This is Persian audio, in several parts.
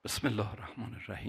بسم الله الرحمن الرحیم.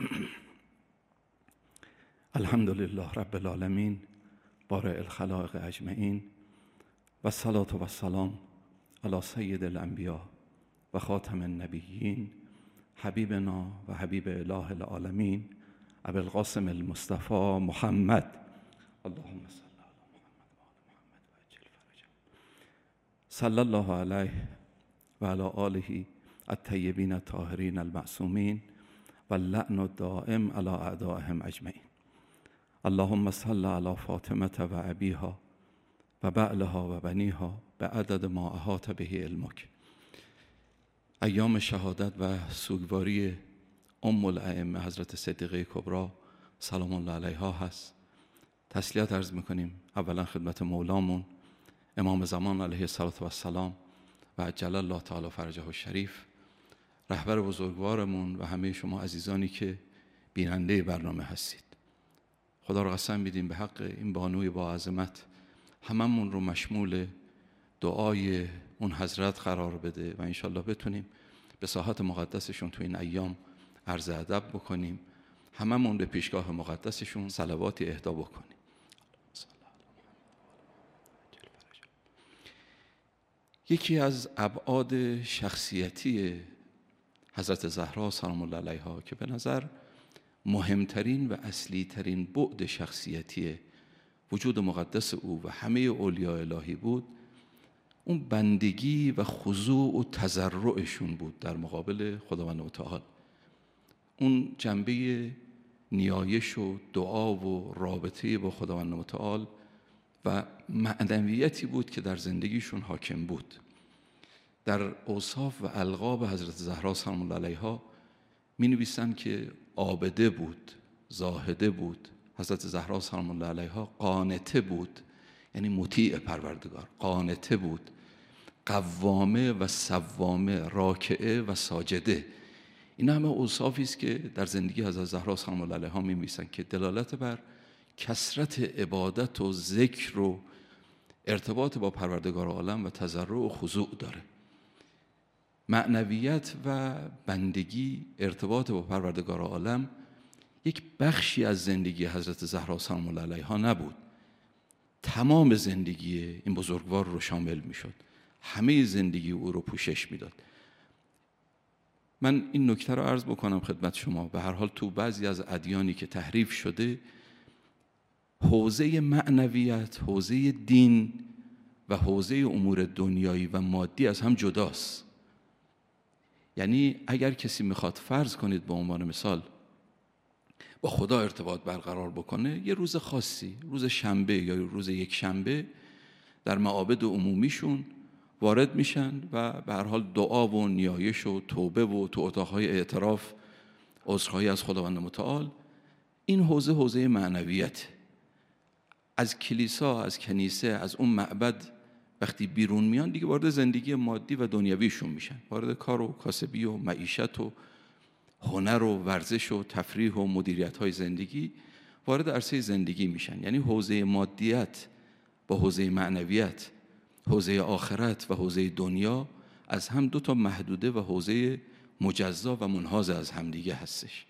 الحمد لله رب العالمین بارئ الخلائق اجمعین و الصلاة و السلام علی سید الانبیاء و خاتم النبیین حبیبنا و حبیب اله العالمین ابی القاسم المصطفى محمد. اللهم صل علی محمد و آل محمد و عجل فرجهم. صلی الله علیه و علی آله الطیبین الطاهرین المعصومین و اللعن الدائم علی اعدائهم اجمعین. اللهم صل علی فاطمه و ابیها و بعلها و بنیها بعدد ما احاط به علمک. ایام شهادت و سوگواری ام الائمه حضرت صدیقه کبری سلام الله علیها هست. تسلیت عرض میکنیم اولا خدمت مولامون امام زمان علیه السلام و عجل الله تعالی فرجه الشریف، رهبر بزرگوارمون و همه شما عزیزانی که بیننده برنامه هستید. خدا رو قسم میدیم به حق این بانوی با عظمت هممون رو مشمول دعای اون حضرت قرار بده و انشالله بتونیم به ساحت مقدسشون تو این ایام عرض ادب بکنیم، هممون به پیشگاه مقدسشون صلواتی اهدا بکنیم. یکی از ابعاد شخصیتی حضرت زهرا سلام الله علیها که به نظر مهمترین و اصلی ترین بعد شخصیتی وجود مقدس او و همه اولیاء الهی بود، اون بندگی و خضوع و تضرعشون بود در مقابل خداوند متعال. اون جنبه نیایش و دعا و رابطه با خداوند متعال و معنویتی بود که در زندگیشون حاکم بود. در اوصاف و القاب حضرت زهرا سلام الله علیها می نویسن که عابده بود، زاهده بود. حضرت زهرا سلام الله علیها قانته بود، یعنی مطیع پروردگار، قانته بود، قوامه و صوامه، راکعه و ساجده. این همه اوصافی است که در زندگی حضرت زهرا سلام الله علیها می نویسن که دلالت بر کثرت عبادت و ذکر و ارتباط با پروردگار عالم و تضرع و خضوع داره. معنویت و بندگی، ارتباط با پروردگار عالم یک بخشی از زندگی حضرت زهرا سلام الله علیها نبود، تمام زندگی این بزرگوار رو شامل می شد، همه زندگی او رو پوشش می داد. من این نکته رو عرض بکنم خدمت شما، به هر حال تو بعضی از ادیانی که تحریف شده حوزه معنویت، حوزه دین و حوزه امور دنیایی و مادی از هم جداست. یعنی اگر کسی میخواد فرض کنید به عنوان مثال با خدا ارتباط برقرار بکنه، یه روز خاصی، روز شنبه یا روز یک شنبه در معابد عمومیشون وارد میشن و به هر حال دعا و نیایش و توبه و تو اتاقهای اعتراف عذرخواهی از خداوند متعال. این حوزه معنویت. از کلیسا، از کنیسه، از اون معبد وقتی بیرون میان دیگه وارد زندگی مادی و دنیویشون میشن، وارد کار و کاسبی و معیشت و هنر و ورزش و تفریح و مدیریت های زندگی، وارد عرصه زندگی میشن. یعنی حوزه مادیت با حوزه معنویت، حوزه آخرت و حوزه دنیا از هم دو تا محدوده و حوزه مجزا و منحاز از همدیگه هستش.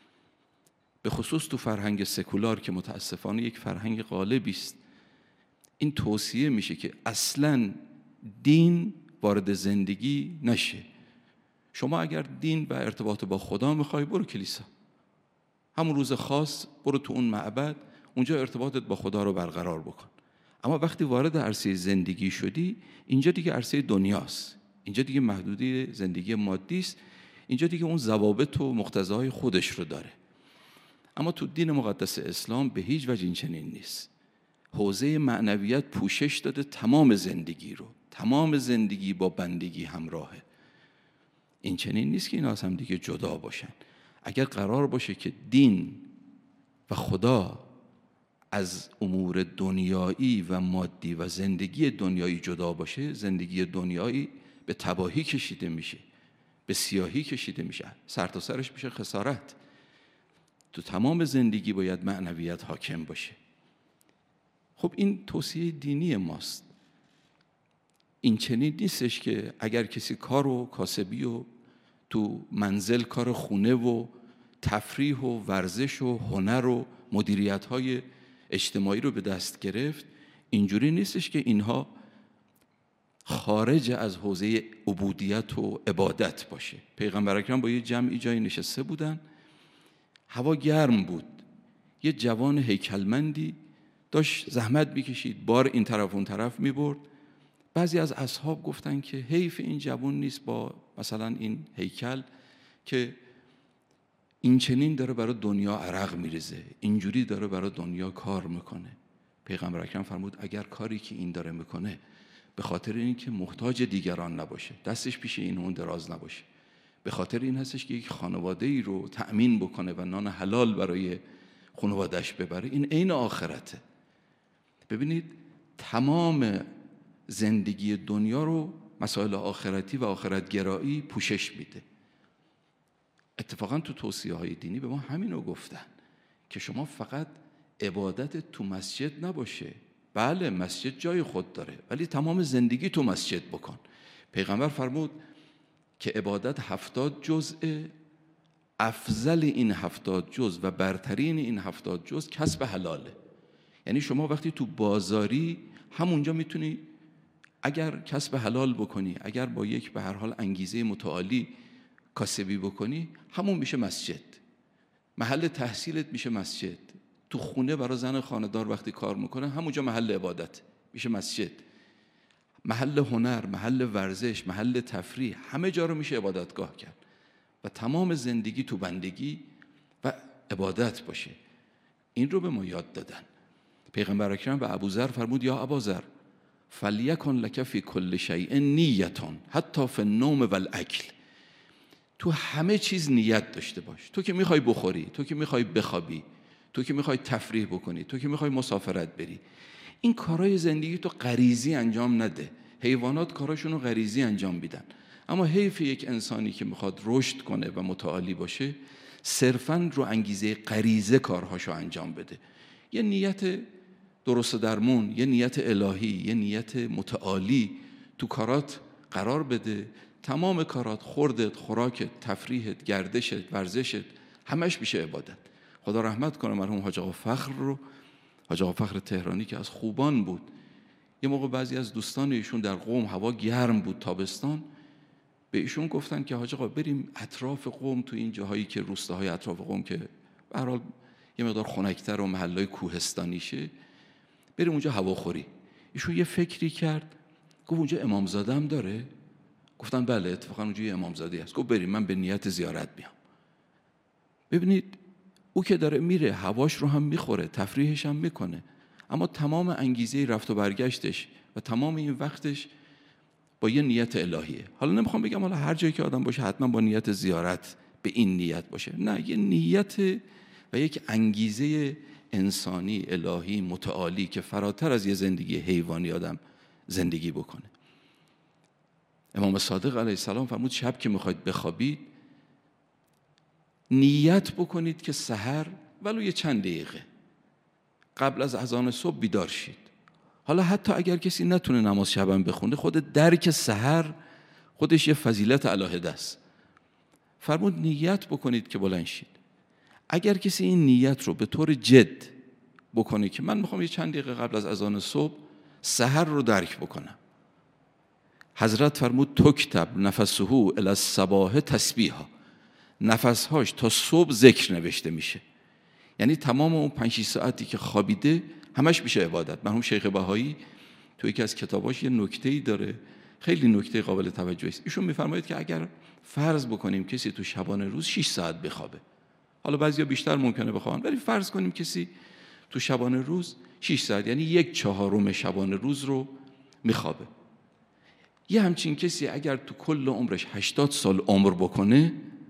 به خصوص تو فرهنگ سکولار که متاسفانه یک فرهنگ غالبی است، این توصیه میشه که اصلاً دین وارد زندگی نشه. شما اگر دین و ارتباط با خدا میخوای برو کلیسا، همون روز خاص برو تو اون معبد، اونجا ارتباطت با خدا رو برقرار بکن. اما وقتی وارد عرصه زندگی شدی، اینجا دیگه عرصه دنیاست، اینجا دیگه محدوده زندگی مادی است، اینجا دیگه اون ضوابط و مقتضاهای خودش رو داره. اما تو دین مقدس اسلام به هیچ وجه این چنین نیست. حوزه معنویت پوشش داده تمام زندگی رو، تمام زندگی با بندگی همراهه. این چنین نیست که اینا از هم دیگه جدا باشن. اگر قرار باشه که دین و خدا از امور دنیایی و مادی و زندگی دنیایی جدا باشه، زندگی دنیایی به تباهی کشیده میشه، به سیاهی کشیده میشه، سر تا سرش میشه خسارت. تو تمام زندگی باید معنویت حاکم باشه. خب این توصیه دینی ماست. این چنین نیستش که اگر کسی کار و کاسبی و تو منزل کار خونه و تفریح و ورزش و هنر و مدیریت‌های اجتماعی رو به دست گرفت، اینجوری نیستش که اینها خارج از حوزه عبودیت و عبادت باشه. پیغمبر اکرم با یه جمعی جایی نشسته بودن، هوا گرم بود، یه جوان هیکلمندی داشت زحمت میکشید، بار این طرف اون طرف میبرد. بعضی از اصحاب گفتن که حیف این جوان نیست با مثلا این هیکل که این چنین داره برای دنیا عرق میریزه، اینجوری داره برای دنیا کار میکنه. پیغمبر اکرم فرمود اگر کاری که این داره میکنه به خاطر این که محتاج دیگران نباشه، دستش پیش این اون دراز نباشه، به خاطر این هستش که یک خانواده ای رو تأمین بکنه و نان حلال برای خانوادهش ببره، این عین آخرته. ببینید تمام زندگی دنیا رو مسائل آخرتی و آخرت گرایی پوشش میده. اتفاقا تو توصیه های دینی به ما همینو گفتن که شما فقط عبادت تو مسجد نباشه. بله مسجد جای خود داره، ولی تمام زندگی تو مسجد بکن. پیغمبر فرمود که عبادت 70 جزء، افضل این 70 جزء و برترین این 70 جزء کسب حلاله. یعنی شما وقتی تو بازاری همونجا میتونی اگر کسب حلال بکنی، اگر با یک به هر حال انگیزه متعالی کاسبی بکنی، همون میشه مسجد. محل تحصیلت میشه مسجد. تو خونه برای زن خانه‌دار وقتی کار میکنه همونجا محل عبادت میشه مسجد. محل هنر، محل ورزش، محل تفریح، همه جا رو میشه عبادتگاه کرد و تمام زندگی تو بندگی و عبادت باشه. این رو به ما یاد دادن. پیغمبر اکرم به ابوذر فرمود یا ابوذر فلیکن لک فی کل شیء نیة حتی فی النوم والاکل. تو همه چیز نیت داشته باش. تو که میخوای بخوری، تو که میخوای بخوابی، تو که میخوای تفریح بکنی، تو که میخوای مسافرت بری، این کارهای زندگی تو غریزی انجام نده. حیوانات کاراشون رو غریزی انجام میدن، اما حیف یک انسانی که میخواد رشد کنه و متعالی باشه صرفاً رو انگیزه غریزه کارهاشو انجام بده. یه نیت درست درمون، یه نیت الهی، یه نیت متعالی تو کارات قرار بده. تمام کارات، خوردت، خوراکت، تفریحت، گردشت، ورزشت، همش میشه عبادت. خدا رحمت کنه مرحوم حاج آقا فخر رو، حاج آقا فخر تهرانی که از خوبان بود. یه موقع بعضی از دوستان ایشون در قم هوا گرم بود تابستان، به ایشون گفتن که حاج آقا بریم اطراف قم، تو این جاهایی که روستاهای اطراف قم که به هر حال یه مقدار خنک‌تر و محلهای کوهستانیشه، بریم اونجا هواخوری. ایشون یه فکری کرد، گفت اونجا امامزاده هم داره؟ گفتن بله اتفاقا اونجا یه امامزاده هست. گفت بریم، من به نیت زیارت میام. ببینید او که داره میره هواش رو هم میخوره، تفریحش هم میکنه، اما تمام انگیزه رفت و برگشتش و تمام این وقتش با یه نیت الهیه. حالا نمیخوام بگم حالا هر جایی که آدم باشه حتما با نیت زیارت به این نیت باشه، نه، یه نیت و یک انگیزه انسانی الهی متعالی که فراتر از یه زندگی حیوانی آدم زندگی بکنه. امام صادق علیه السلام فرمود شب که میخواید بخوابید نیت بکنید که سحر ولو یه چند دقیقه قبل از اذان صبح بیدار شید. حالا حتی اگر کسی نتونه نماز شبم بخونه، خود درک سحر خودش یه فضیلت علاهده است. فرمود نیت بکنید که بلند شید. اگر کسی این نیت رو به طور جد بکنه که من میخوام یه چند دقیقه قبل از اذان صبح سحر رو درک بکنم، حضرت فرمود تکتب نفسه الی الصباح تسبیحا، نفسهاش تا صبح ذکر نوشته میشه. یعنی تمام اون 5-6 ساعتی که خوابیده همش میشه عبادت. مرحوم شیخ بهایی تو یکی از کتاباش یه نکته‌ای داره، خیلی نکته قابل توجهی است. ایشون میفرماید که اگر فرض بکنیم کسی تو شبانه روز 6 ساعت بخوابه، حالا بعضیا بیشتر ممکنه بخوابن، ولی فرض کنیم کسی تو شبانه روز 6 ساعت، یعنی 1/4 شبانه روز رو میخوابه. یه همچین کسی اگر تو کل عمرش 80 سال عمر بکنه،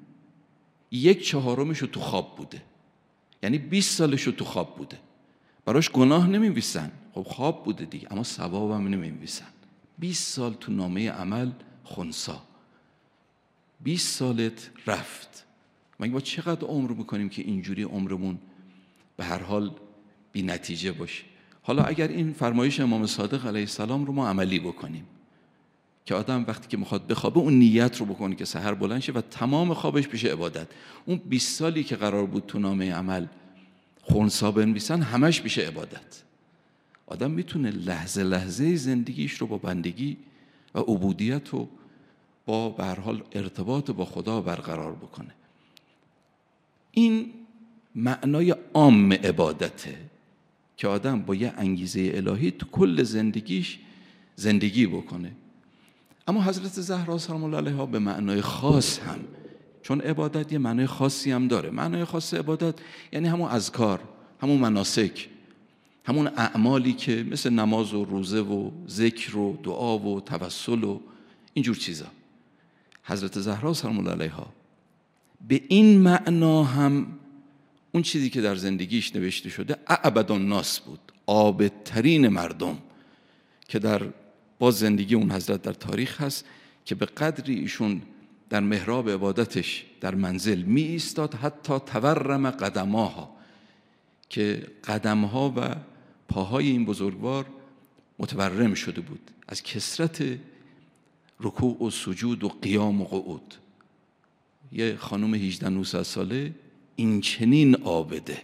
1/4 رو تو خواب بوده، یعنی 20 سالش رو تو خواب بوده. براش گناه نمی‌نویسن، خب خواب بوده دیگه، اما ثواب هم نمی‌نویسن. 20 سال تو نامه عمل خنثی، 20 سالت رفت. مگه ما چقدر عمر میکنیم که اینجوری عمرمون به هر حال بی نتیجه باشه؟ حالا اگر این فرمایش امام صادق علیه السلام رو ما عملی بکنیم، که آدم وقتی که میخواد بخوابه اون نیت رو بکنه که سحر بلند شه و تمام خوابش بشه عبادت. اون 20 سالی که قرار بود تو نامه عمل خنثی بنویسن همش بشه عبادت. آدم میتونه لحظه لحظه زندگیش رو با بندگی و عبودیت رو با به هر حال ارتباط با خدا برقرار بکنه. این معنای عام عبادته که آدم با یه انگیزه الهی تو کل زندگیش زندگی بکنه. اما حضرت زهرا سلام الله علیها به معنای خاص هم، چون عبادت یه معنای خاصی هم داره. معنای خاص عبادت یعنی همون اذکار، همون مناسک، همون اعمالی که مثل نماز و روزه و ذکر و دعا و توسل و اینجور چیزا. حضرت زهرا سلام الله علیها به این معنا هم اون چیزی که در زندگیش نوشته شده اعبد الناس بود، عابدترین مردم، که در باز زندگی اون حضرت در تاریخ هست که به قدری ایشون در محراب عبادتش در منزل می ایستاد حتی تورم قدماها، که قدمها و پاهای این بزرگوار متورم شده بود از کثرت رکوع و سجود و قیام و قعود. یه خانم 18-19 ساله این چنین عابده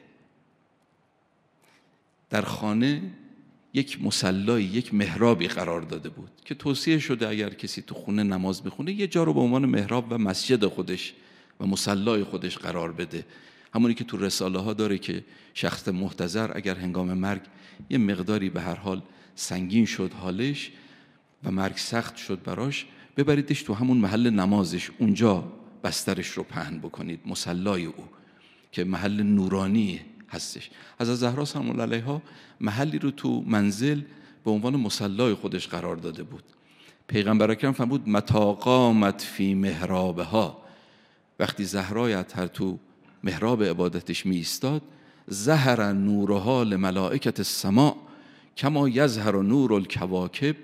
در خانه یک مصلی، یک محرابی قرار داده بود که توصیه شده اگر کسی تو خونه نماز میخونه یه جا رو به عنوان محراب و مسجد خودش و مصلی خودش قرار بده. همونی که تو رساله ها داره که شخص محتضر اگر هنگام مرگ یه مقداری به هر حال سنگین شد حالش و مرگ سخت شد براش، ببریدش تو همون محل نمازش، اونجا بسترش رو پهن بکنید، مصلی او که محل نورانی هستش. حضرت زهرا سلام الله علیها محلی رو تو منزل به عنوان مصلی خودش قرار داده بود. پیغمبر اکرم فرمود متی قامت فی محرابها، وقتی زهرای اطهر تو محراب عبادتش می ایستاد، ظهر نورها لملائکه السماء کما یظهر نور الکواکب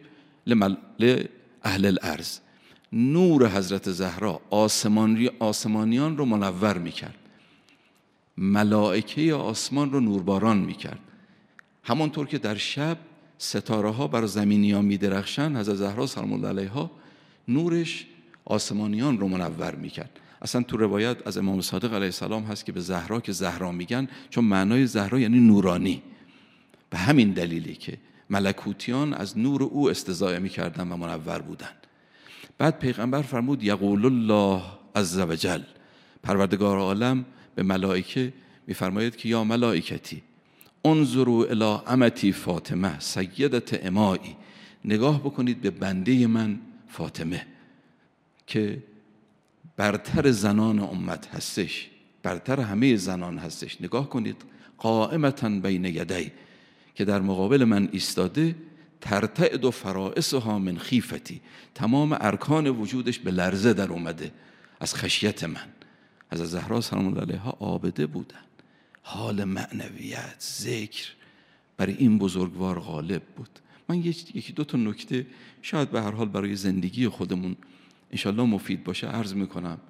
لاهل الارض. نور حضرت زهرا آسمانیان رو منور میکرد، ملائکه آسمان رو نورباران میکرد. همانطور که در شب ستاره ها بر زمینیان میدرخشن، حضرت زهرا سلام الله علیها نورش آسمانیان رو منور میکرد. اصلا تو روایت از امام صادق علیه السلام هست که به زهرا که زهرا میگن چون معنای زهرا یعنی نورانی، به همین دلیلی که ملکوتیان از نور او استضاءه میکردن و منور بودن. بعد پیغمبر فرمود یقول الله عز وجل، پروردگار عالم به ملائکه میفرماید که یا ملائکتی انظروا الی امتی فاطمه سیدت امایی، نگاه بکنید به بنده من فاطمه که برتر زنان امت هستش، برتر همه زنان هستش. نگاه کنید قائمتا بین یدی، که در مقابل من ایستاده، ترتعد فرائسها من خیفتی، تمام ارکان وجودش به لرزه در اومده از خشیت من. حضرت زهرا سلام الله علیها عابده بودن، حال معنویت ذکر برای این بزرگوار غالب بود. من یکی دو تا نکته شاید به هر حال برای زندگی خودمون انشالله مفید باشه عرض میکنم.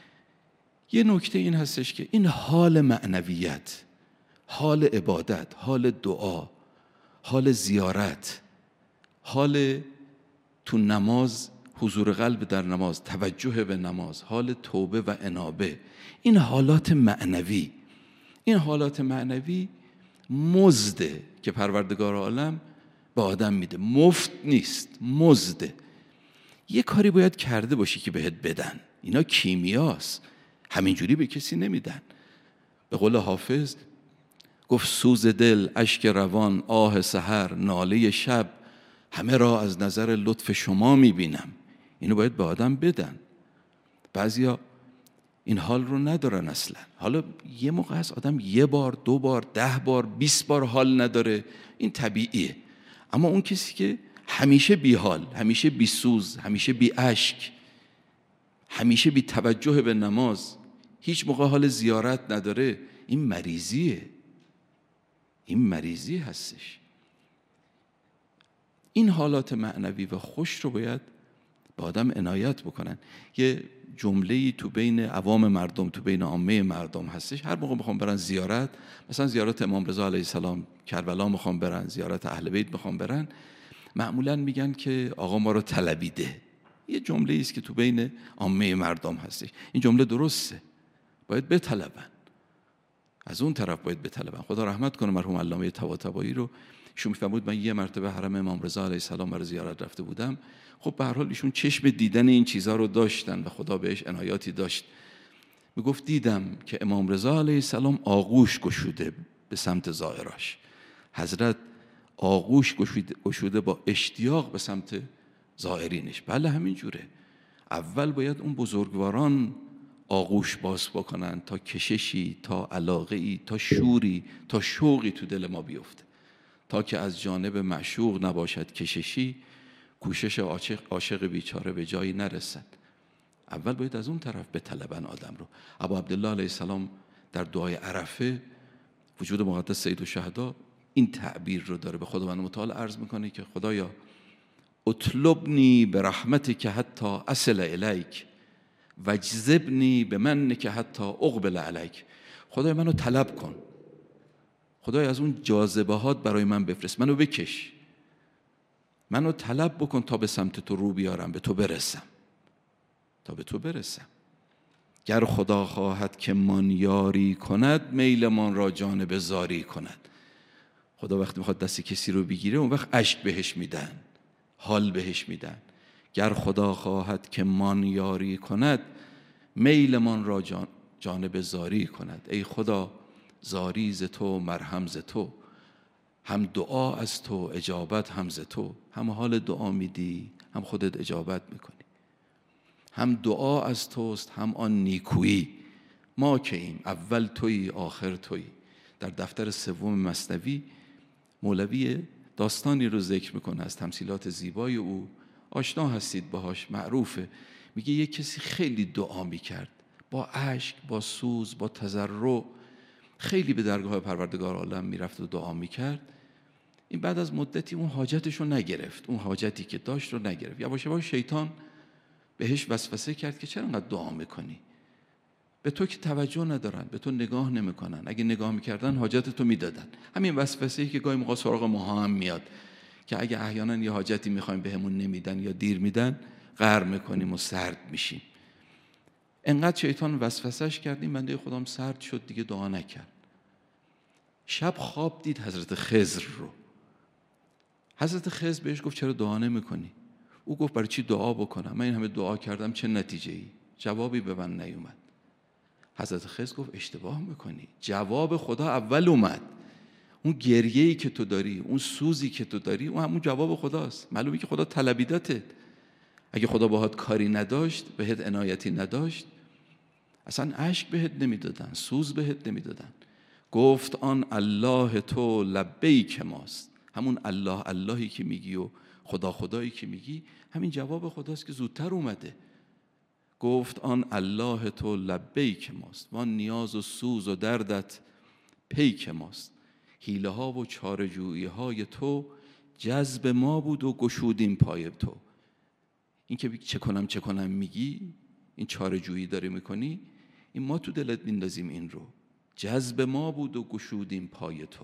یه نکته این هستش که این حال معنویت، حال عبادت، حال دعا، حال زیارت، حال تو نماز، حضور قلب در نماز، توجه به نماز، حال توبه و انابه، این حالات معنوی، این حالات معنوی مزده که پروردگار عالم به آدم میده، مفت نیست، مزده. یه کاری باید کرده باشی که بهت بدن. اینا کیمیاست، همینجوری به کسی نمیدن. به قول حافظ گفت سوز دل، اشک روان، آه سحر، ناله شب، همه را از نظر لطف شما میبینم. اینو باید به آدم بدن. بعضیا این حال رو ندارن اصلا. حالا یه موقع هست آدم یه بار، 2 بار، 10 بار، 20 بار حال نداره، این طبیعیه. اما اون کسی که همیشه بی حال، همیشه بی سوز، همیشه بی اشک، همیشه بی توجه به نماز، هیچ موقع حال زیارت نداره، این مریضیه، این مریضی هستش. این حالات معنوی و خوش رو باید به آدم عنایت بکنن. یه جمله‌ای تو بین عوام مردم، تو بین عامه مردم هستش، هر موقع میخوام برن زیارت، مثلا زیارت امام رضا علیه السلام کربلا میخوام برن، زیارت اهل بیت میخوام برن، معمولا میگن که آقا ما رو طلبیده. یه جمله است که تو بین عامه مردم هستش. این جمله درسته، باید بطلبن، از اون طرف باید بطلبن. خدا رحمت کنه مرحوم علامه طباطبایی رو. ایشون میفرمود من یه مرتبه حرم امام رضا علیه السلام برای زیارت رفته بودم. خب به هر حال ایشون چشم دیدن این چیزها رو داشتن و خدا بهش عنایاتی داشت. میگفت دیدم که امام رضا علیه السلام آغوش گشوده به سمت زائراش. حضرت آغوش گشوده با اشتیاق به سمت زائرینش. بله همین جوره. اول باید اون بزرگواران آغوش باز بکنن تا کششی، تا علاقه‌ای، تا شوری، تا شوقی تو دل ما بیفته. تا که از جانب معشوق نباشد کششی، کوشش عاشق بیچاره به جایی نرسد. اول باید از اون طرف به طلبن آدم رو. ابو عبدالله علیه السلام در دعای عرفه، وجود مقدس سید الشهدا، این تعبیر رو داره. به خداوند متعال عرض میکنه که خدایا اطلبنی به رحمتک حتی اصل الیک واجذبنی به منک حتی اقبل علیک. خدای منو طلب کن، خدای از اون جاذبهات برای من بفرست، منو بکش، منو طلب بکن تا به سمت تو رو بیارم، به تو برسم، تا به تو برسم. گر خدا خواهد که من یاری کند، میل من را جانب زاری کند. خدا وقتی میخواد دست کسی رو بگیره اون وقت اشک بهش میدن، حال بهش میدن. گر خدا خواهد که من یاری کند، میل من را جانب زاری کند. ای خدا زاری ز تو، مرهم ز تو، هم دعا از تو، اجابت هم ز تو. هم حال دعا میدی، هم خودت اجابت میکنی. هم دعا از توست، هم آن نیکویی. ما که ایم اول تویی آخر تویی. در دفتر سوم مثنوی مولوی داستانی رو ذکر میکنه از تمثیلات زیبای او، آشنا هستید باهاش، معروفه. میگه یک کسی خیلی دعا میکرد، با اشک، با سوز، با تضرع، خیلی به درگاه پروردگار عالم میرفت و دعا میکرد. این بعد از مدتی اون حاجتش رو نگرفت، اون حاجتی که داشت رو نگرفت. یواش یواش شیطان بهش وسوسه کرد که چرا انقدر دعا میکنی؟ به تو که توجه ندارن، به تو نگاه نمیکنن، اگه نگاه میکردن حاجت تو میدادن. همین وسوسه‌ای که گاهی موقع سراغ ما هم میاد که اگه احیانا یه حاجتی میخوایم بهمون نمیدن یا دیر میدن، قهر میکنیم و سرد میشیم. انقدر شیطان وسوسهش کرد این بنده خدام سرد شد، دیگه دعا نکرد. شب خواب دید حضرت خضر رو. حضرت خضر بهش گفت چرا دعا نمیکنی؟ او گفت برای چی دعا بکنم؟ من این همه دعا کردم، چه نتیجه‌ای؟ جوابی به من نیومد. حضرت خضر گفت اشتباه میکنی، جواب خدا اول اومد. اون گریه‌ای که تو داری، اون سوزی که تو داری، اون همون جواب خداست. معلومه که خدا طلبیدته. اگه خدا باهات کاری نداشت، بهت عنایتی نداشت، اصلا اشک بهت نمیدادن، سوز بهت نمیدادن. گفت آن الله تو لبیک ماست. همون الله اللهی که میگی و خدا خدایی که میگی، همین جواب خداست که زودتر اومده. گفت آن الله تو لبیک ماست، وان نیاز و سوز و دردت پیک ماست. حیله ها و چاره‌جویی های تو جذب ما بود و گشودیم پای تو. این که چه کنم میگی، این چاره‌جویی داری میکنی، این ما تو دلت میندازیم این رو. جذب ما بود و گشودیم پای تو.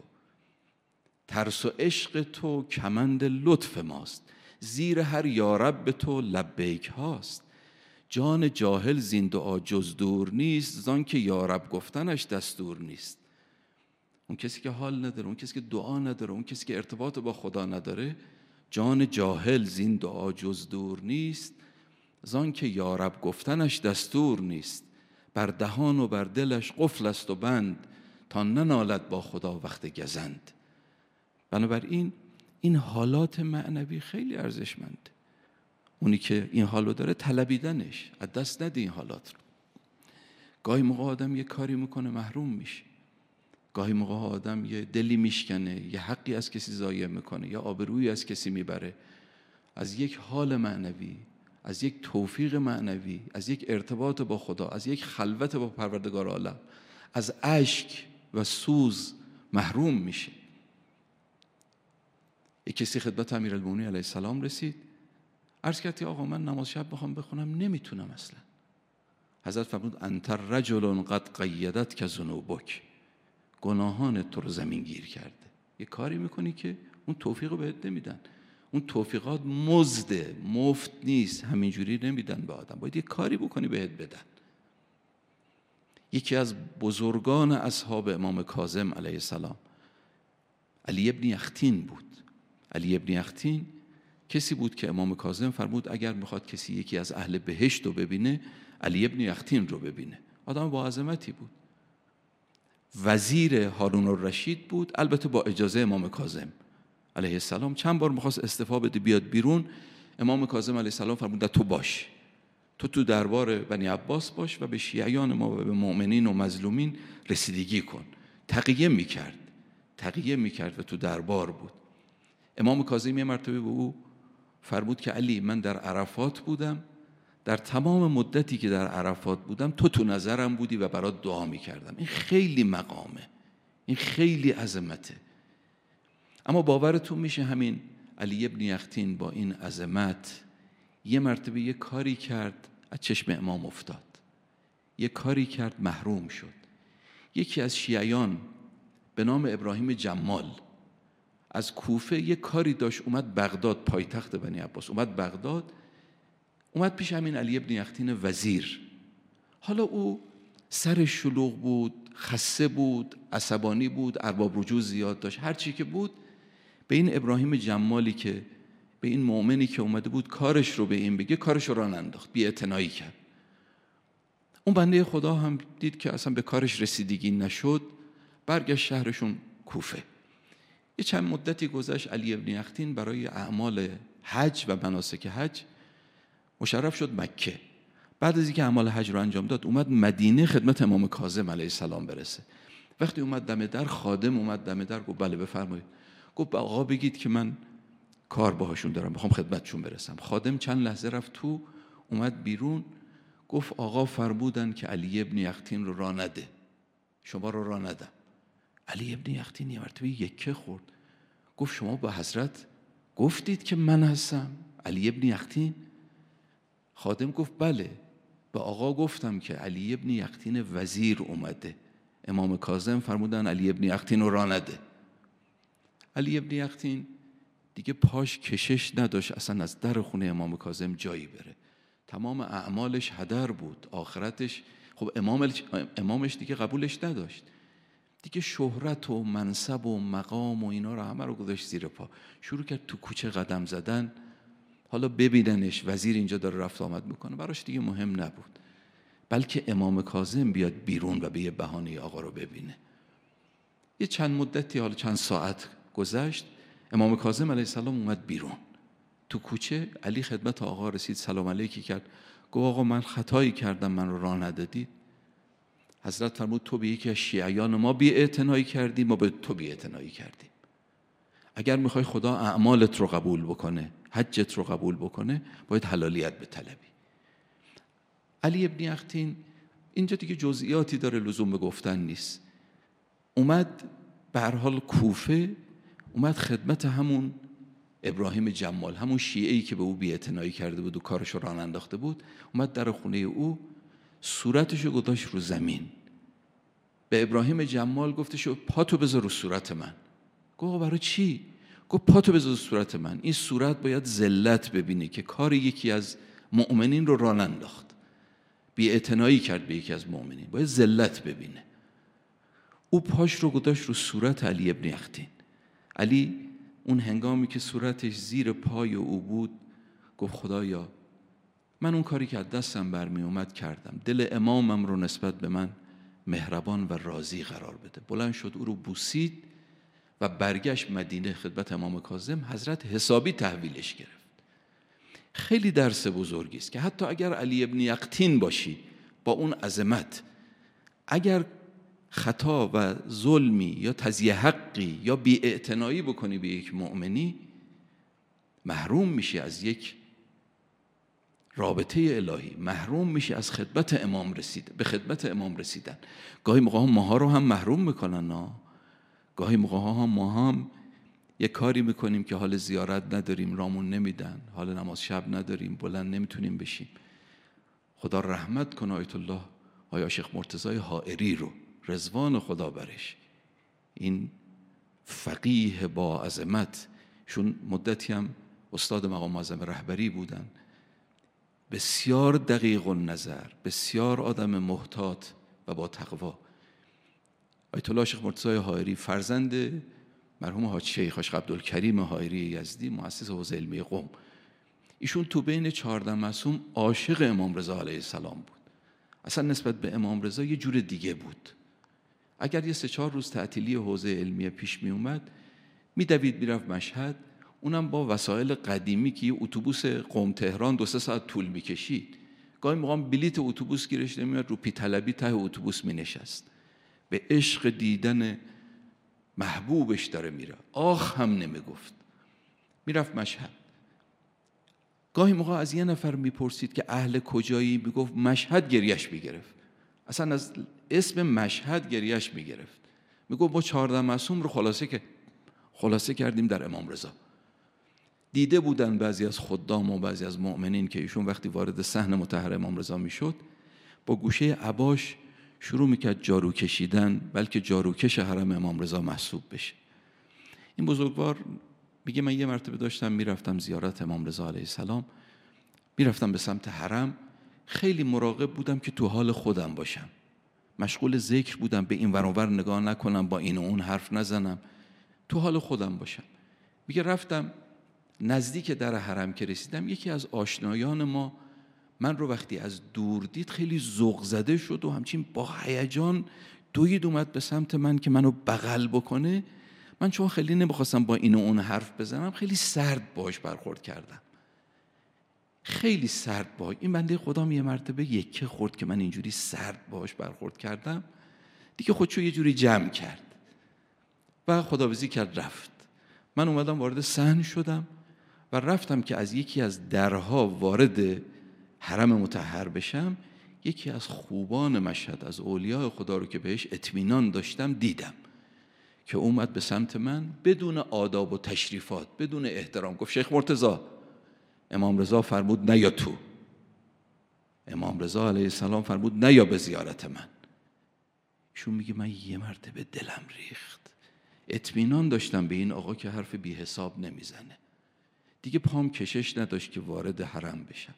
ترس و عشق تو کمند لطف ماست، زیر هر یارب به تو لبیک هاست. جان جاهل زین دعا جز دور نیست، زان که یارب گفتنش دستور نیست. اون کسی که حال نداره، اون کسی که دعا نداره، اون کسی که ارتباط با خدا نداره، جان جاهل زین دعا جز دور نیست، زان که یارب گفتنش دستور نیست. بر دهان و بر دلش قفل است و بند، تا ننالد با خدا وقت گزند. بنابراین این حالات معنوی خیلی ارزشمنده. اونی که این حالو داره طلبیدنش، از دست نده این حالات رو. گاهی موقع آدم یه کاری میکنه محروم میشه، گاهی موقع آدم یه دلی میشکنه، یه حقی از کسی ضایع میکنه، یا آبرویی از کسی میبره. از یک حال معنوی، از یک توفیق معنوی، از یک ارتباط با خدا، از یک خلوت با پروردگار عالم، از اشک و سوز محروم میشه. یک کسی خدمت امیرالمومنین علیه السلام رسید، عرض کرد آقا من نماز شب بخوام بخونم نمیتونم اصلا. حضرت فرمود انت رجل قد قیدت که ذنوبک، گناهان تو رو زمین گیر کرده. یه کاری میکنی که اون توفیق رو بهت نمیدن. اون توفیقات مزده، مفت نیست، همینجوری نمیدن به آدم، باید یه کاری بکنی بهت بدن. یکی از بزرگان اصحاب امام کاظم علیه السلام علی ابن یختین بود. علی ابن یختین کسی بود که امام کاظم فرمود اگر میخواد کسی یکی از اهل بهشت رو ببینه، علی ابن یختین رو ببینه. آدم با عظمتی بود، وزیر هارون الرشید بود، البته با اجازه امام کاظم علیه السلام. چند بار میخواست استعفا بده بیاد بیرون، امام کاظم علیه السلام فرمود تو باش، تو دربار بنی عباس باش و به شیعیان ما و به مؤمنین و مظلومین رسیدگی کن. تقیه میکرد و تو دربار بود. امام کاظم یه مرتبه به او فرمود که علی، من در عرفات بودم، در تمام مدتی که در عرفات بودم تو نظرم بودی و برات دعا میکردم. این خیلی مقامه، این خیلی عظمته. اما باورتون میشه همین علی ابن یختین با این عظمت یه مرتبه یه کاری کرد از چشم امام افتاد، یه کاری کرد محروم شد. یکی از شیعیان به نام ابراهیم جمال از کوفه یه کاری داشت، اومد بغداد، پایتخت بنی عباس، اومد بغداد، اومد پیش همین علی ابن یختین وزیر. حالا او سر شلوغ بود، خسته بود، عصبانی بود، ارباب رجوع زیاد داشت، هر چی که بود به این ابراهیم جمالی که به این مؤمنی که اومده بود کارش رو به این بگه، کارش رو راه انداخت، بی‌اعتنایی کرد. اون بنده خدا هم دید که اصلا به کارش رسیدگی نشد، برگشت شهرشون کوفه. یه چند مدتی گذشت، علی ابن یختین برای اعمال حج و مناسک حج مشرف شد مکه. بعد از اینکه اعمال حج رو انجام داد اومد مدینه خدمت امام کاظم علیه السلام برسه. وقتی اومد دم در، خادم اومد دم در، گفت بله بفرمایید. گفت به آقا بگید که من کار باهاشون دارم، میخوام خدمتشون برسم. خادم چند لحظه رفت تو، اومد بیرون، گفت آقا فرمودن که علی ابن یختین رو راه نده، شما رو راه ندم. علی ابن یختین یه مرتبه یکه خورد، گفت شما با حضرت گفتید که من هستم علی ابن یختین؟ خادم گفت بله، به آقا گفتم که علی ابن یختین وزیر اومده، امام کاظم فرمودن علی ابن یختین رو راه نده. علی ابن یختین دیگه پاش کشش نداشت اصلا از در خونه امام کاظم جایی بره. تمام اعمالش هدر بود، آخرتش خب امامش دیگه قبولش نداشت. دیگه شهرت و منصب و مقام و اینا رو همه رو گذاشت زیر پا، شروع کرد تو کوچه قدم زدن. حالا ببیننش وزیر اینجا داره رفت آمد میکنه براش دیگه مهم نبود، بلکه امام کاظم بیاد بیرون و به یه بهانه آقا رو ببینه. یه چند مدتی، حالا چند ساعت گذشت، امام کاظم علیه السلام اومد بیرون تو کوچه. علی خدمت آقا رسید، سلام علیکی کرد، گفت آقا من خطایی کردم، من رو راه ندادید. حضرت فرمود تو به یکی از شیعیان ما بی‌اعتنایی کردی، ما به تو بی‌اعتنایی کردیم. اگر میخوای خدا اعمالت رو قبول بکنه، حجت رو قبول بکنه، باید حلالیت بطلبی. علی ابن یختین اینجا دیگه جزئیاتی داره، لزوم به گفتن نیست. اومد به هر حال کوفه، اومد خدمت همون ابراهیم جمال، همون شیعه‌ای که به او بی‌اعتنایی کرده بود و کارش رو راه انداخته بود. اومد در خونه او، صورتش رو گذاشت رو زمین. به ابراهیم جمال گفتش پاتو بذار رو صورت من. گفت برای چی؟ گفت پاتو بذار رو صورت من، این صورت باید ذلت ببینه که کار یکی از مؤمنین رو راه انداخت، بی‌اعتنایی کرد به یکی از مؤمنین، باید ذلت ببینه. او پاش رو گذاشت رو صورت علی ابن یختین. علی اون هنگامی که صورتش زیر پای او بود گفت خدایا من اون کاری که از دستم برمی اومد کردم، دل امامم رو نسبت به من مهربان و راضی قرار بده. بلند شد او رو بوسید و برگشت مدینه خدمت امام کاظم. حضرت حسابی تحویلش گرفت. خیلی درس بزرگی است که حتی اگر علی ابن یختین باشی با اون عظمت، اگر خطا و ظلمی یا تضییع حقی یا بی‌اعتنایی بکنی به یک مؤمنی، محروم میشی از یک رابطه الهی، محروم میشی از خدمت امام رسیدن، به خدمت امام رسیدن. گاهی موقع ماها رو هم محروم میکنن، گاهی موقع ما هم یک کاری میکنیم که حال زیارت نداریم، رامون نمیدن، حال نماز شب نداریم، بلند نمیتونیم بشیم. خدا رحمت کنه آیت الله آیا شیخ مرتضی حائری رو، رضوان خدا برش، این فقیه با عظمت، شون مدتی هم استاد مقام معظم رهبری بودن، بسیار دقیق النظر، بسیار آدم محتاط و با تقوا. آیت الله شیخ مرتضی حائری فرزند مرحوم حاج شیخ حاج عبدالکریم حائری یزدی مؤسس حوزه علمی قم، ایشون تو بین 14 معصوم عاشق امام رضا علیه السلام بود. اصلا نسبت به امام رضا یه جور دیگه بود. اگر یه 3-4 روز تعطیلی حوزه علمیه پیش می اومد، میدوید میرفت مشهد، اونم با وسایل قدیمی که یه اتوبوس قم تهران 2-3 ساعت طول میکشید. گاهی موقع بلیت اتوبوس گیرش نمیاد، رو پی طلبی ته اتوبوس مینشست. به عشق دیدن محبوبش داره میره، آخ هم نمیگفت. میرفت مشهد، گاهی موقع از یه نفر میپرسید که اهل کجایی، میگفت مشهد، گریش میگرفت. اصلا از اسم مشهد گریش میگرفت. میگفت ما 14 معصوم رو خلاصه کردیم در امام رضا. دیده بودن بعضی از خدام و بعضی از مؤمنین که ایشون وقتی وارد صحن مطهر امام رضا میشد، با گوشه عباش شروع میکرد جارو کشیدن، بلکه جاروکش حرم امام رضا محسوب بشه. این بزرگوار میگه من یه مرتبه داشتم میرفتم زیارت امام رضا علیه السلام، میرفتم به سمت حرم، خیلی مراقب بودم که تو حال خودم باشم، مشغول ذکر بودم، به این ور و ور نگاه نکنم، با این و اون حرف نزنم، تو حال خودم باشم. میگه رفتم نزدیک در حرم که رسیدم، یکی از آشنایان ما من رو وقتی از دور دید خیلی ذوق زده شد و همچین با هیجان دوید اومد به سمت من که منو بغل بکنه. من چون خیلی نمیخواستم با این و اون حرف بزنم، خیلی سرد باش برخورد کردم، خیلی سرد باش. این بنده خدا یه مرتبه یکه خورد که من اینجوری سرد باش برخورد کردم، دیگه خودشو یه جوری جمع کرد و خداحافظی کرد رفت. من اومدم وارد صحن شدم و رفتم که از یکی از درها وارد حرم مطهر بشم. یکی از خوبان مشهد، از اولیاء خدا رو که بهش اطمینان داشتم، دیدم که اومد به سمت من بدون آداب و تشریفات، بدون احترام، گفت شیخ مرتضی، امام رضا فرمود نیا تو. امام رضا علیه السلام فرمود نیا به زیارت من. ایشون میگه من یه مرتبه دلم ریخت، اطمینان داشتم به این آقا که حرف بی حساب نمیزنه. دیگه پام کشش نداشت که وارد حرم بشم.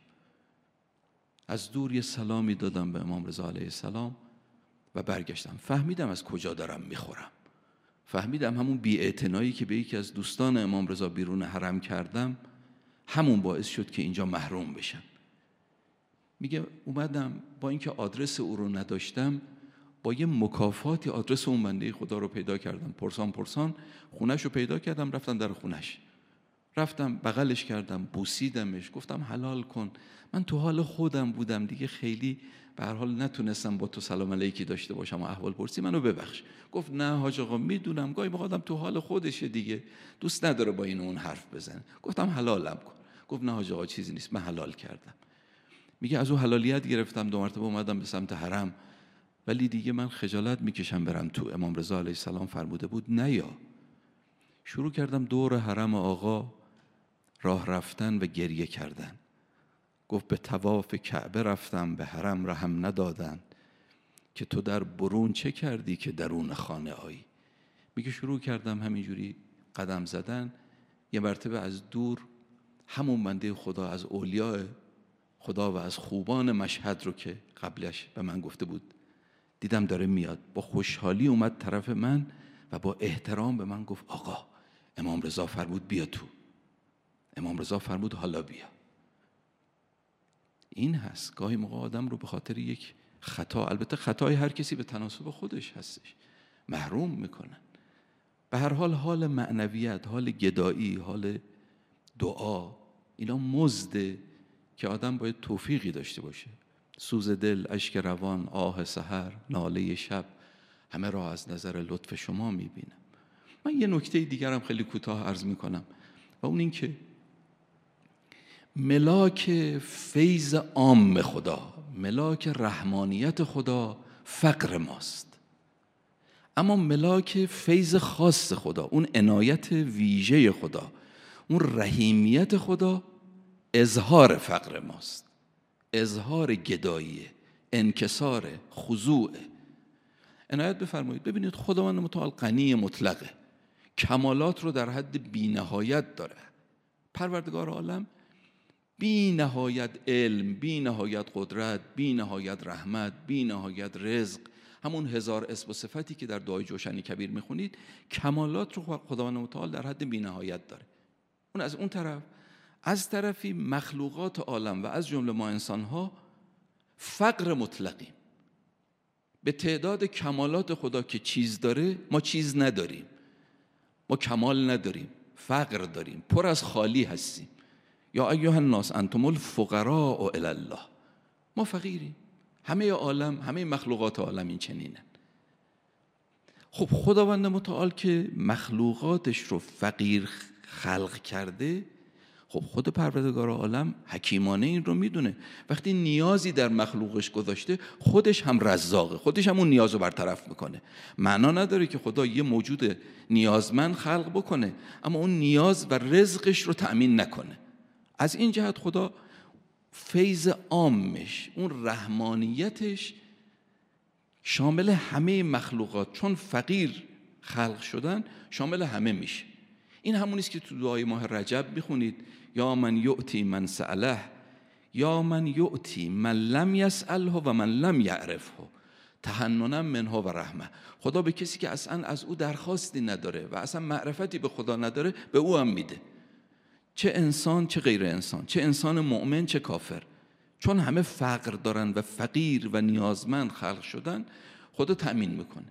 از دور یه سلامی دادم به امام رضا علیه السلام و برگشتم. فهمیدم از کجا دارم میخورم، فهمیدم همون بی‌اعتنایی که به یکی از دوستان امام رضا بیرون حرم کردم همون باعث شد که اینجا محروم بشم. میگه اومدم با اینکه آدرس او رو نداشتم، با یه مکافاتی آدرس اون بنده خدا رو پیدا کردم، پرسان خونش رو پیدا کردم، رفتم در خونش، رفتم بغلش کردم، بوسیدمش، گفتم حلال کن، من تو حال خودم بودم دیگه، خیلی به هر حال نتونستم با تو سلام علیکی داشته باشم و احوال پرسی، منو ببخش. گفت نه حاج آقا، میدونم گاهی موقع آدم تو حال خودشه دیگه، دوست نداره با این و اون حرف بزنه. گفتم حلالم کن. گفت نه حاج آقا چیزی نیست، من حلال کردم. میگه از اون حلالیت گرفتم، 2 مرتبه اومدم به سمت حرم، ولی دیگه من خجالت میکشم برم تو. امام رضا علیه السلام فرموده بود نیا. شروع کردم دور حرم آقا راه رفتن و گریه کردن. گفت به طواف کعبه رفتم، به حرم رحم ندادن، که تو در برون چه کردی که درون خانه آیی. میگه شروع کردم همینجوری قدم زدن. یه مرتبه از دور همون بنده خدا، از اولیاء خدا و از خوبان مشهد رو که قبلش به من گفته بود دیدم داره میاد، با خوشحالی اومد طرف من و با احترام به من گفت آقا امام رضا فرمود بیا تو، امام رضا فرمود حالا بیا. این هست گاهی موقع آدم رو به خاطر یک خطا، البته خطای هر کسی به تناسب خودش هستش، محروم میکنن. به هر حال حال معنویت، حال گدایی، حال دعا، اینا مزده که آدم باید توفیقی داشته باشه. سوز دل، اشک روان، آه سحر، ناله شب، همه را از نظر لطف شما میبینم. من یه نکته دیگرم خیلی کوتاه عرض میکنم و اون این که ملاک فیض عام خدا، ملاک رحمانیت خدا فقر ماست، اما ملاک فیض خاص خدا، اون عنایت ویژه خدا، اون رحیمیت خدا اظهار فقر ماست، اظهار گدایی، انکسار، خضوع. عنایت بفرمایید، ببینید خداوند متعال غنی مطلقه، کمالات رو در حد بی‌نهایت داره، پروردگار عالم بی نهایت علم، بی نهایت قدرت، بی نهایت رحمت، بی نهایت رزق، همون 1000 اسم و صفتی که در دعای جوشن کبیر میخونید، کمالات رو خداوند متعال در حد بی نهایت داره. اون از اون طرف، از طرفی مخلوقات عالم و از جمله ما انسان‌ها فقر مطلقیم. به تعداد کمالات خدا که چیز داره، ما چیز نداریم، ما کمال نداریم، فقر داریم، پر از خالی هستیم. یا ایها الناس انتم الفقراء الی الله، ما فقیریم. همه عالم، همه مخلوقات عالم این چنینن. خب خداوند متعال که مخلوقاتش رو فقیر خلق کرده، خب خود پروردگار عالم حکیمانه این رو میدونه. وقتی نیازی در مخلوقش گذاشته، خودش هم رزاقه، خودش هم اون نیاز رو برطرف میکنه. معنا نداره که خدا یه موجود نیازمند خلق بکنه اما اون نیاز و رزقش رو تأمین نکنه. از این جهت خدا فیض عامش، اون رحمانیتش شامل همه مخلوقات، چون فقیر خلق شدن شامل همه میشه. این همونیست که تو دعای ماه رجب میخونید: یا من یؤتی من سأله، یا من یؤتی من لم یسأله و من لم یعرفه تحننا منه و رحمه. خدا به کسی که اصلا از او درخواستی نداره و اصلا معرفتی به خدا نداره، به او هم میده، چه انسان چه غیر انسان، چه انسان مؤمن چه کافر. چون همه فقر دارن و فقیر و نیازمند خلق شدن، خدا تأمین میکنه.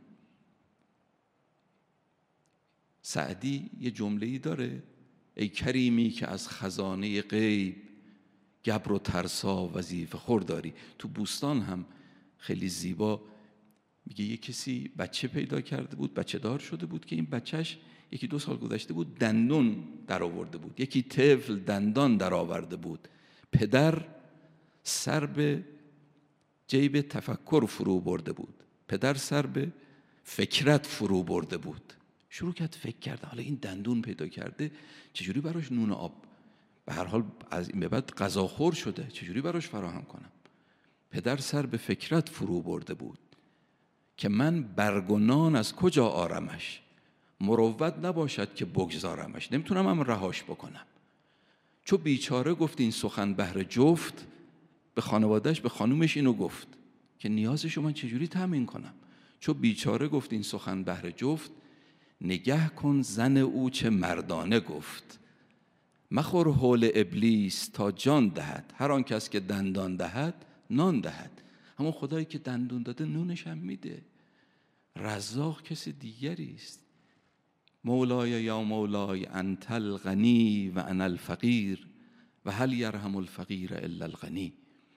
سعدی یه جمله‌ای داره: ای کریمی که از خزانه غیب گبر و ترسا وظیفه خور داری. تو بوستان هم خیلی زیبا میگه یه کسی بچه پیدا کرده بود، بچه دار شده بود که این بچهش 1-2 سال گذشته بود دندون در آورده بود، یکی طفل دندان در آورده بود. پدر سر به جیب تفکر فرو برده بود، پدر سر به فکرت فرو برده بود. شروع کرد فکر کرده، حالا این دندون پیدا کرده، چجوری براش نون آب، به هر حال از این به بعد غذاخور شده، چجوری براش فراهم کنم. پدر سر به فکرت فرو برده بود که من برگ و نان از کجا آرمش، مروت نباشد که بگذارمش، نمیتونم هم رهاش بکنم. چو بیچاره گفت این سخن بهر جفت، به خانوادهش، به خانومش اینو گفت که نیازشو من چجوری تامین کنم. چو بیچاره گفت این سخن بهر جفت، نگه کن زن او چه مردانه گفت. مخور حول ابلیس تا جان دهد، هر آن کس که دندان دهد نان دهد. همون خدایی که دندون داده نونش هم میده. رزاق کسی دیگری است. مولای یا مولای انت الغنی و انا الفقیر و هل یرحم الفقیر الا الغنی.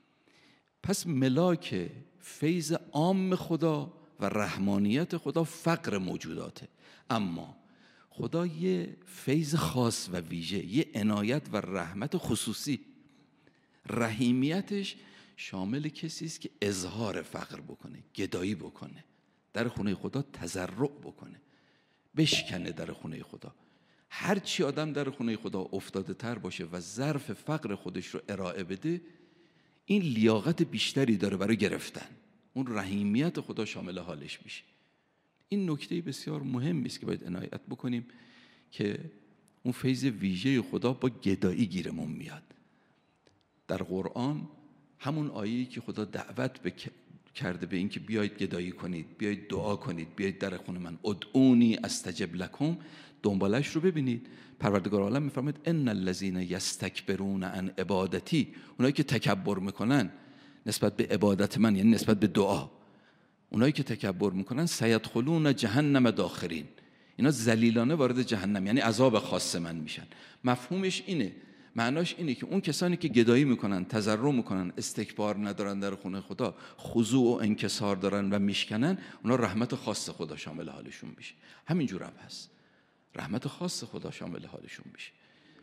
پس ملاک فیض عام خدا و رحمانیت خدا فقر موجوداته، اما خدا یه فیض خاص و ویژه، یه عنایت و رحمت خصوصی، رحیمیتش شامل کسی است که اظهار فقر بکنه، گدایی بکنه، در خونه خدا تضرع بکنه، بشکنه در خونه خدا. هر چی آدم در خونه خدا افتاده تر باشه و ظرف فقر خودش رو ارائه بده، این لیاقت بیشتری داره برای گرفتن. اون رحیمیت خدا شامل حالش میشه. این نکته بسیار مهمی است که باید عنایت بکنیم که اون فیض ویژه خدا با گدایی گیرمون میاد. در قرآن همون آیه‌ای که خدا دعوت کرده به این که بیایید گدایی کنید، بیایید دعا کنید، بیایید در خونه من، ادعونی استجب لکم، دنبالش رو ببینید. پروردگار عالم میفرماید ان الذین یستکبرون عن عبادتی، اونایی که تکبر میکنن نسبت به عبادت من، یعنی نسبت به دعا، اونایی که تکبر میکنن سیدخلون جهنم داخرین، اینا ذلیلانه وارد جهنم، یعنی عذاب خاص من میشن. مفهومش اینه، معناش اینه که اون کسانی که گدایی میکنن، تضرع میکنن، استکبار ندارن در خونه خدا، خضوع و انکسار دارن و میشکنن، اونا رحمت خاص خدا شامل حالشون میشه. همینجور هم هست، رحمت خاص خدا شامل حالشون میشه.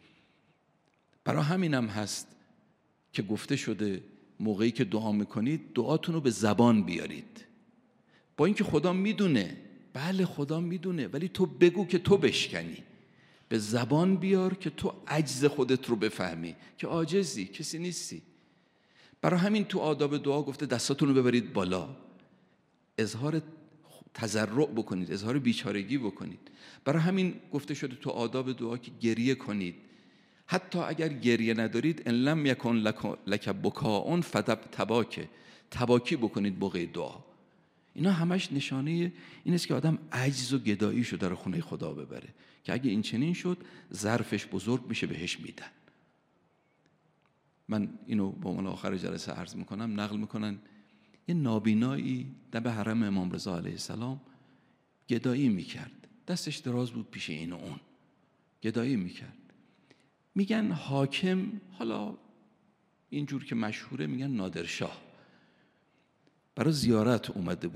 برای همینم هست که گفته شده موقعی که دعا میکنید دعاتون رو به زبان بیارید، با اینکه خدا میدونه، بله خدا میدونه، ولی تو بگو که تو بشکنی، به زبان بیار که تو عجز خودت رو بفهمی که عاجزی، کسی نیستی. برای همین تو آداب دعا گفته دستاتون رو ببرید بالا، اظهار تضرع بکنید، اظهار بیچارگی بکنید. برای همین گفته شده تو آداب دعا که گریه کنید، حتی اگر گریه ندارید ان لم یکن لک بکاء فتباک، تباکی بکنید موقع دعا. اینا همش نشانه این است که آدم عجز و گداییشو در خونه خدا ببره، که اگه این چنین شد ظرفش بزرگ میشه، بهش میدن. من اینو به عنوان آخر جلسه عرض میکنم، نقل میکنن یه نابینایی در به حرم امام رضا علیه السلام گدایی میکرد، دستش دراز بود پیش این و اون، گدایی میکرد. میگن حاکم، حالا اینجور که مشهوره میگن نادرشاه، برای زیارت اومده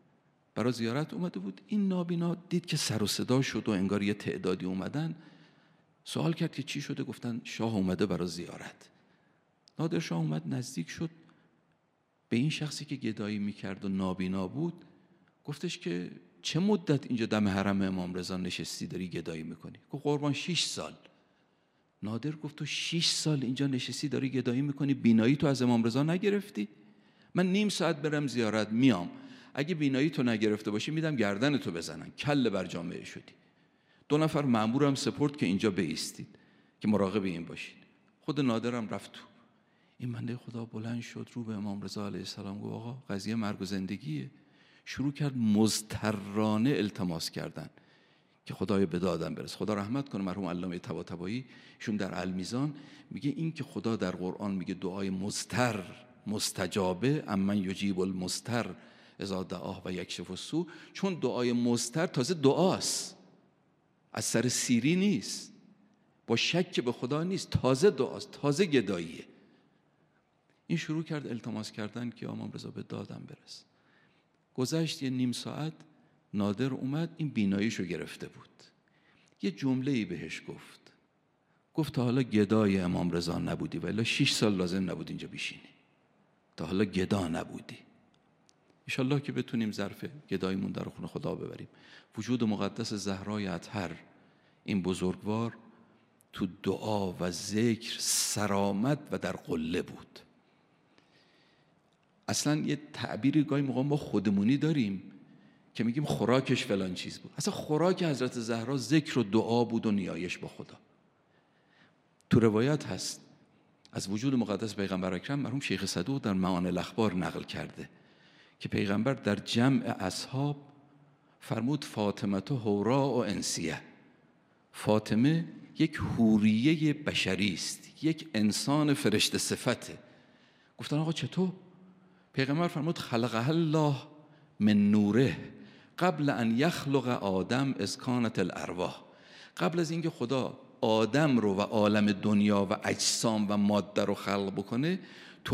بود. این نابینا دید که سر و صدا شد و انگار یه تعدادی اومدن، سوال کرد که چی شده؟ گفتن شاه اومده برای زیارت. نادرشاه اومد نزدیک شد به این شخصی که گدایی میکرد و نابینا بود، گفتش که چه مدت اینجا دم حرم امام رضا نشستی داری گدایی میکنی؟ گفت قربان 6 سال. نادر گفت تو 6 سال اینجا نشستی داری گدایی میکنی، بینایی تو از امام رضا نگرفتی؟ من نیم ساعت برم زیارت میام، اگه بینایی تو نگرفته باشی میدم گردن تو بزنن، کله بر جامعه شدی. 2 نفر مأمورم سپرد که اینجا بایستید که مراقب این باشید. خود نادرم رفت تو. این بنده خدا بلند شد رو به امام رضا علیه السلام گفت آقا قضیه مرگ و زندگیه. شروع کرد مضطرانه التماس کردن که خدای به دادم برس. خدا رحمت کنه مرحوم علامه طباطبایی، ایشون در الميزان میگه این که خدا در قرآن میگه دعای مضطر مستجابه، امن یجیب المضطر اذا دعاه و یکشف السوء، چون دعای مضطر تازه دعاست، از سر سیری نیست، با شک به خدا نیست، تازه دعاست، تازه گداییه. این شروع کرد التماس کردن که امام رضا به دادم برس. گذشت یه نیم ساعت، نادر اومد، این بیناییشو گرفته بود. یه جمله‌ای بهش گفت تا حالا گدای امام رضا نبودی، ولی 6 سال لازم نبود اینجا بشینی، تا حالا گدا نبودی. انشالله که بتونیم ظرف گداییمون در خونه خدا ببریم. وجود مقدس زهرای اطهر این بزرگوار تو دعا و ذکر سرآمد و در قله بود. اصلا یه تعبیری گاهی موقع ما خودمونی داریم که میگیم خوراکش فلان چیز بود. اصلا خوراک حضرت زهرا ذکر و دعا بود و نیایش با خدا. تو روایت هست از وجود مقدس پیغمبر اکرم، مرحوم شیخ صدوق در معانی الاخبار نقل کرده که پیغمبر در جمع اصحاب فرمود فاطمه حوراء و انسیه. فاطمه یک حوریه بشری است، یک انسان فرشته صفته. گفتن آقا چطور؟ پیغمبر فرمود خلقها الله من نوره قبل ان یخلق آدم اذ کانت الارواح. قبل از اینکه خدا آدم رو و عالم دنیا و اجسام و ماده رو خلق بکنه، تو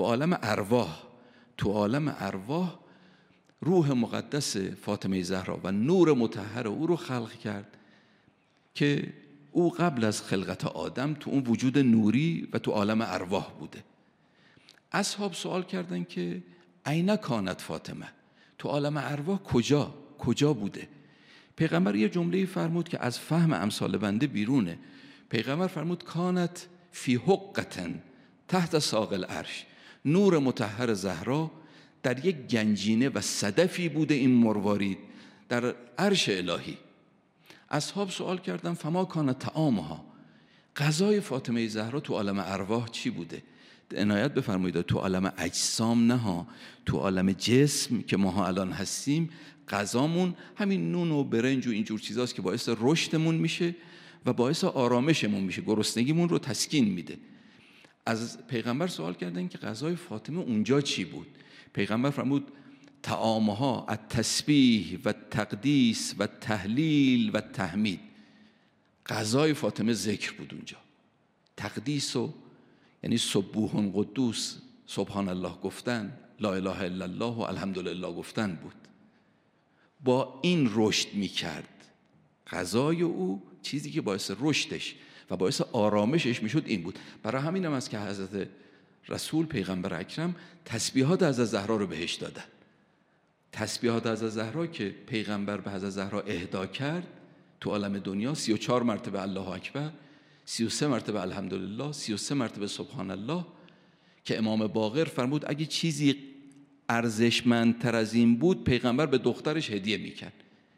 عالم ارواح روح مقدس فاطمه زهرا و نور مطهر او رو خلق کرد که او قبل از خلقت آدم تو اون وجود نوری و تو عالم ارواح بوده. اصحاب سوال کردن که این کانت فاطمه، تو عالم ارواح کجا بوده؟ پیغمبر یه جمله فرمود که از فهم امثال بنده بیرونه. پیغمبر فرمود کانت فی حقتن تحت ساق العرش. نور مطهر زهرا در یک گنجینه و صدفی بوده، این مروارید در عرش الهی. اصحاب سوال کردن فما کانت طعامها، غذای فاطمه زهرا تو عالم ارواح چی بوده؟ عنایت بفرمایید تو عالم اجسام نه ها، تو عالم جسم که ماها الان هستیم غذامون همین نون و برنج و اینجور چیزاست که باعث رشدمون میشه و باعث آرامشمون میشه، گرسنگیمون رو تسکین میده. از پیغمبر سوال کردن که غذای فاطمه اونجا چی بود؟ پیغمبر فرمود طعامها التسبیح و تقدیس و تهلیل و تحمید. غذای فاطمه ذکر بود اونجا، تقدیس و یعنی سبوح قدوس، سبحان الله گفتن، لا اله الا الله و الحمدلله گفتن بود. با این رشد میکرد. غذای او چیزی که باعث رشدش و باعث آرامشش میشد این بود. برای همین هم است که حضرت رسول پیغمبر اکرم تسبیحات حضرت زهرا رو بهش دادن. تسبیحات حضرت زهرا که پیغمبر به حضرت زهرا اهدا کرد تو عالم دنیا 34 مرتبه الله اکبر، 33 مرتبه الحمدلله، 33 مرتبه سبحان الله، که امام باقر فرمود اگه چیزی ارزشمندتر از این بود پیغمبر به دخترش هدیه میکرد.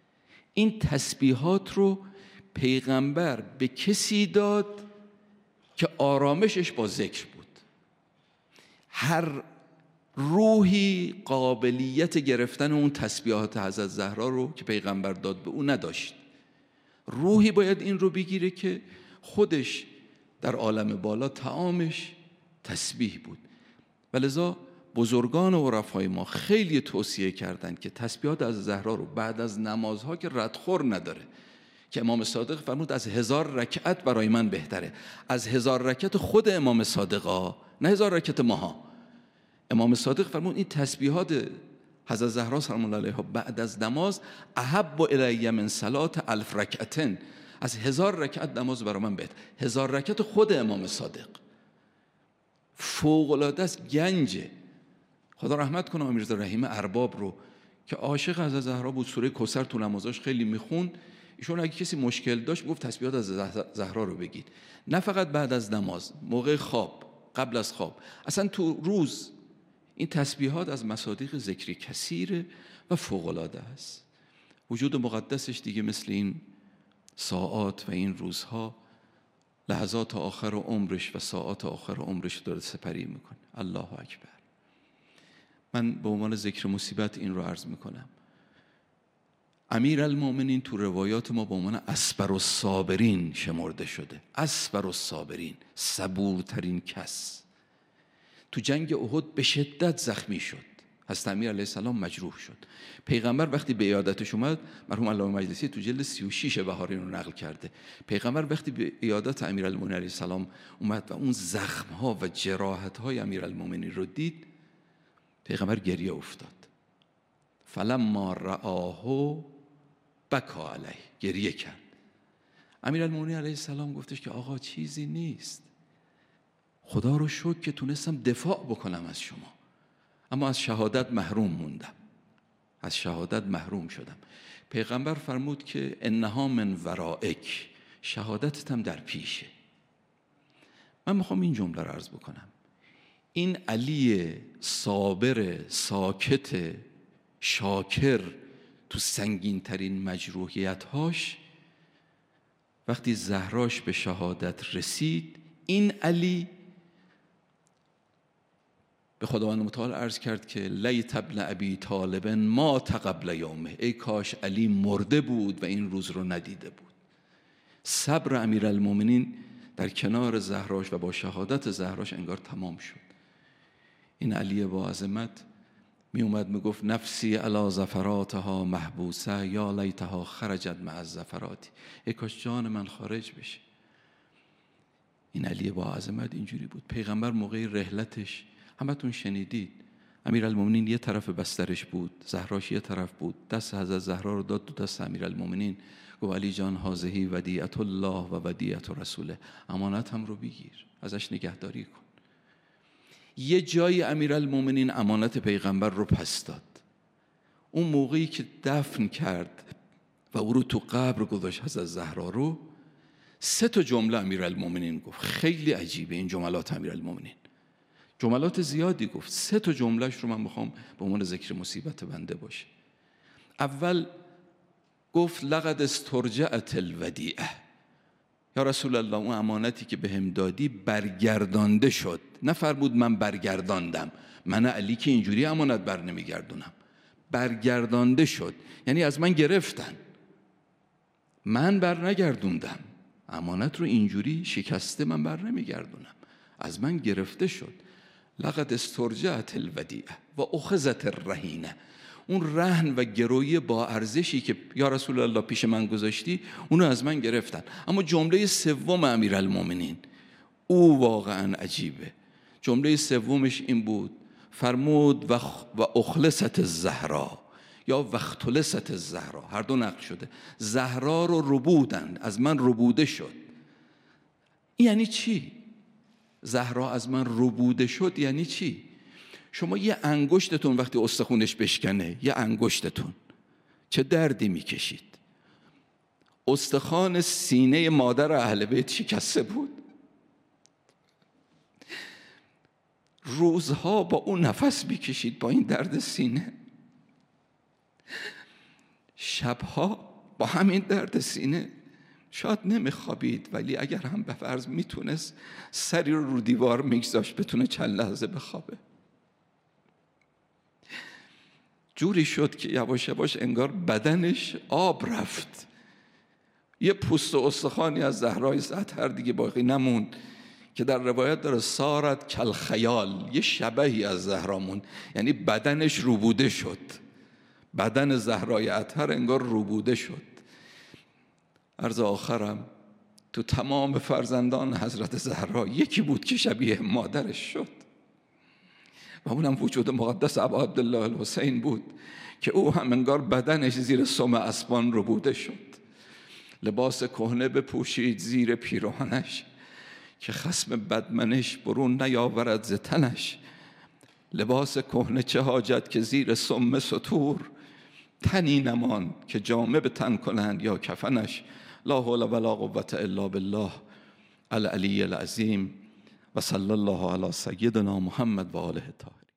این تسبیحات رو پیغمبر به کسی داد که آرامشش با ذکر بود. هر روحی قابلیت گرفتن اون تسبیحات حضرت زهرا رو که پیغمبر داد به اون نداشت. روحی باید این رو بگیره که خودش در عالم بالا طعامش تسبیح بود. ولذا بزرگان و عرفای ما خیلی توصیه کردند که تسبیحات از زهرا رو بعد از نمازها که ردخور نداره، که امام صادق فرمود از 1000 رکعت برای من بهتره. از 1000 رکعت خود امام صادقا، نه 1000 رکعت ماها. امام صادق فرمود این تسبیحات حضرت زهرا سلام الله علیها بعد از نماز احب الی من صلات 1000 رکعتن، از 1000 رکعت نماز برای من بهتر. 1000 رکعت خود امام صادق فوق العاده است، گنجه. خدا رحمت کنه امیرزا رحیم ارباب رو که عاشق حضرت زهرا بود، سوره کوثر تو نمازاش خیلی میخوند. ایشون اگه کسی مشکل داشت گفت تسبیحات از زهرا رو بگید، نه فقط بعد از نماز، موقع خواب، قبل از خواب، اصلا تو روز. این تسبیحات از مصادیق ذکری کثیره و فوق العاده است. وجود مقدسش دیگه مثل این ساعات و این روزها لحظات آخر عمرش و ساعات آخر عمرش داره سپری میکنه. الله اکبر. من به عنوان ذکر مصیبت این رو عرض میکنم. امیرالمومنین تو روایات ما به عنوان اصبر الصابرین شمرده شده. اصبر الصابرین، صبورترین کس. تو جنگ احد به شدت زخمی شد، حضرت امیر علیه السلام مجروح شد. پیغمبر وقتی به عیادتش اومد، مرحوم علامه مجلسی تو جلد 36 بهارین رو نقل کرده، پیغمبر وقتی به عیادت امیرالمومنین علیه السلام اومد و اون زخم‌ها و جراحت‌های امیرالمومنین رو دید، پیغمبر گریه افتاد. فلما رآه بکا علیه، گریه کرد. امیرالمومنین علیه السلام گفتش که آقا چیزی نیست، خدا رو شکر که تونستم دفاع بکنم از شما، اما از شهادت محروم موندم، از شهادت محروم شدم. پیغمبر فرمود که انها من ورائک، شهادتت هم در پیشه. من میخوام این جمله رو عرض بکنم. این علی صابر ساکت شاکر تو سنگین ترین مجروحیت هاش، وقتی زهراش به شهادت رسید، این علی به خداوند متعال عرض کرد که لیت ابن ابی طالب مات قبل یومه، ای کاش علی مرده بود و این روز رو ندیده بود. صبر امیرالمومنین در کنار زهراش و با شهادت زهراش انگار تمام شد. این علی با عظمت می اومد می گفت نفسی علی زفراتها محبوسه یا لیتها خرجت مع الزفرات، ای کاش جان من خارج بشه. این علی با عظمت اینجوری بود. پیغمبر موقع رحلتش همتون شنیدید، امیرالمومنین یه طرف بسترش بود، زهراش یه طرف بود، دست حضرت زهرا رو داد دو دست امیرالمومنین، گفت علی جان هذه ودیعت الله و ودیعت رسوله، امانت هم رو بگیر، ازش نگهداری کن. یه جای امیرالمومنین امانت پیغمبر رو پس داد. اون موقعی که دفن کرد و او رو تو قبر گذاشت حضرت زهرا رو، 3 جمله امیرالمومنین گفت. خیلی عجیبه این جملات امیرالمومنین، جملات زیادی گفت. 3 جملهش رو من میخوام به عنوان ذکر مصیبت بنده باشه. اول گفت لقد استرجعت الودیعه، یا رسول الله اون امانتی که بهم دادی برگردانده شد. نفرمود من برگرداندم، من علی که اینجوری امانت بر نمیگردونم. برگردانده شد یعنی از من گرفتن، من بر نگردوندم. امانت رو اینجوری شکسته من بر نمیگردونم، از من گرفته شد. لقد استرجعت الودیعه و اخذت الرهینه، اون رهن و گروی با ارزشی که یا رسول الله پیش من گذاشتی اونو از من گرفتن. اما جمله سوم امیرالمومنین او واقعا عجیبه. جمله سومش این بود، فرمود و اخلصت الزهرا یا وختلست الزهرا، هر دو نقل شده، زهرا رو ربودن، از من ربوده شد. یعنی چی؟ زهرا از من ربوده شد یعنی چی؟ شما یه انگشتتون وقتی استخونش بشکنه، یه انگشتتون چه دردی میکشید. استخوان سینه مادر اهل بیت شکسته بود، روزها با اون نفس میکشید با این درد سینه، شبها با همین درد سینه شاید نمیخوابید، ولی اگر هم به فرض میتونست سری رو دیوار میگذاشت بتونه چند لحظه بخوابه. جوری شد که یواش یواش انگار بدنش آب رفت، یه پوست و استخوانی از زهرای اطهر دیگه باقی نموند که در روایت داره سارت کل خیال، یه شبهی از زهرامون، یعنی بدنش روبوده شد، بدن زهرای اطهر انگار روبوده شد. عرض آخرم تو تمام فرزندان حضرت زهرا یکی بود که شبیه مادرش شد و اونم وجود مقدس ابا عبدالله الحسین بود که او هم انگار بدنش زیر سم اسبان روبوده شد. لباس کهنه بپوشید زیر پیراهنش که خصم بدمنش برون نیاورد ز تنش. لباس کهنه چه حاجت که زیر سم ستور، تنی نمان که جامه به تن کنند یا کفنش. لا حول ولا قوة الا بالله العلی العظیم و صلی الله علی سیدنا محمد و آله الطاهرین.